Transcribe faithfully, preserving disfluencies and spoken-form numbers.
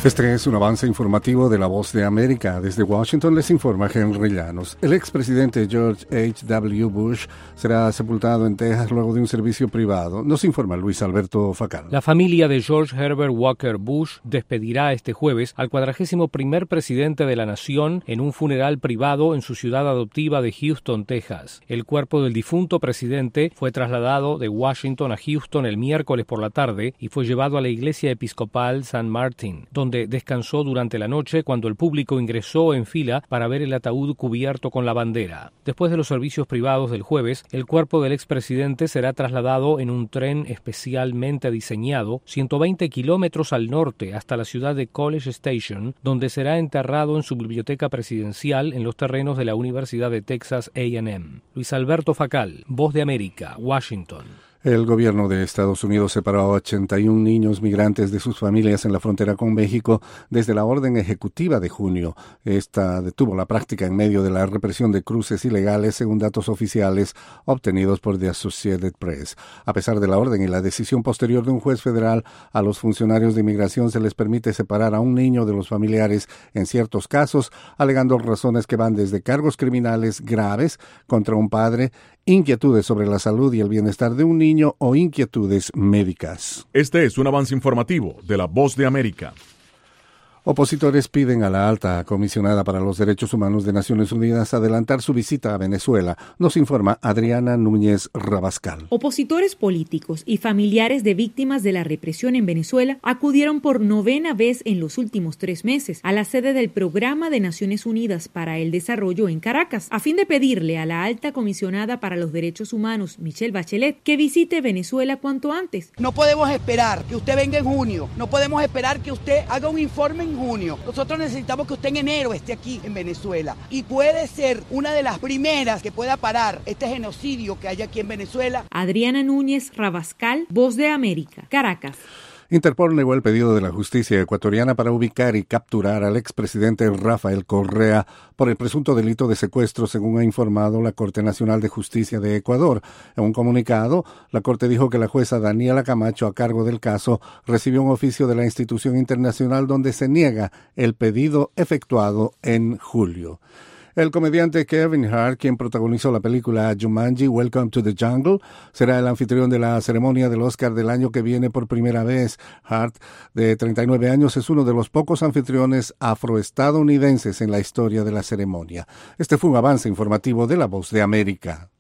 Este es un avance informativo de La Voz de América. Desde Washington les informa Henry Llanos. El expresidente George H W Bush será sepultado en Texas luego de un servicio privado. Nos informa Luis Alberto Facal. La familia de George Herbert Walker Bush despedirá este jueves al cuadragésimo primer presidente de la nación en un funeral privado en su ciudad adoptiva de Houston, Texas. El cuerpo del difunto presidente fue trasladado de Washington a Houston el miércoles por la tarde y fue llevado a la iglesia episcopal San Martín, donde descansó durante la noche cuando el público ingresó en fila para ver el ataúd cubierto con la bandera. Después de los servicios privados del jueves, el cuerpo del expresidente será trasladado en un tren especialmente diseñado ciento veinte kilómetros al norte hasta la ciudad de College Station, donde será enterrado en su biblioteca presidencial en los terrenos de la Universidad de Texas A and M. Luis Alberto Facal, Voz de América, Washington. El gobierno de Estados Unidos separó a ochenta y un niños migrantes de sus familias en la frontera con México desde la orden ejecutiva de junio. Esta detuvo la práctica en medio de la represión de cruces ilegales, según datos oficiales obtenidos por The Associated Press. A pesar de la orden y la decisión posterior de un juez federal, a los funcionarios de inmigración se les permite separar a un niño de los familiares en ciertos casos, alegando razones que van desde cargos criminales graves contra un padre, inquietudes sobre la salud y el bienestar de un niño o inquietudes médicas. Este es un avance informativo de La Voz de América. Opositores piden a la alta comisionada para los derechos humanos de Naciones Unidas adelantar su visita a Venezuela. Nos informa Adriana Núñez Rabascal. Opositores políticos y familiares de víctimas de la represión en Venezuela acudieron por novena vez en los últimos tres meses a la sede del Programa de Naciones Unidas para el Desarrollo en Caracas, a fin de pedirle a la alta comisionada para los derechos humanos, Michelle Bachelet, que visite Venezuela cuanto antes. No podemos esperar que usted venga en junio, no podemos esperar que usted haga un informe en junio. Nosotros necesitamos que usted en enero esté aquí en Venezuela y puede ser una de las primeras que pueda parar este genocidio que hay aquí en Venezuela. Adriana Núñez Rabascal, Voz de América, Caracas. Interpol negó el pedido de la justicia ecuatoriana para ubicar y capturar al expresidente Rafael Correa por el presunto delito de secuestro, según ha informado la Corte Nacional de Justicia de Ecuador. En un comunicado, la Corte dijo que la jueza Daniela Camacho, a cargo del caso, recibió un oficio de la institución internacional donde se niega el pedido efectuado en julio. El comediante Kevin Hart, quien protagonizó la película Jumanji, Welcome to the Jungle, será el anfitrión de la ceremonia del Oscar del año que viene por primera vez. Hart, de treinta y nueve años, es uno de los pocos anfitriones afroestadounidenses en la historia de la ceremonia. Este fue un avance informativo de La Voz de América.